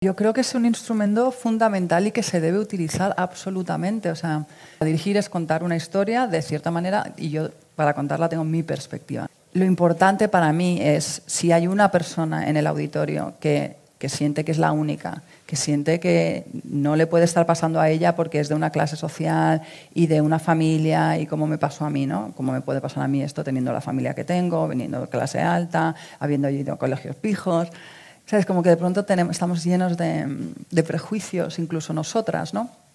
Yo creo que es un instrumento fundamental y que se debe utilizar absolutamente. O sea, dirigir es contar una historia de cierta manera y yo para contarla tengo mi perspectiva. Lo importante para mí es si hay una persona en el auditorio que siente que es la única, que siente que no le puede estar pasando a ella porque es de una clase social y de una familia y como me pasó a mí, ¿no? Como me puede pasar a mí esto teniendo la familia que tengo, viniendo de clase alta, habiendo ido a colegios pijos. ¿Sabes? Como que de pronto estamos llenos de prejuicios, incluso nosotras, ¿no?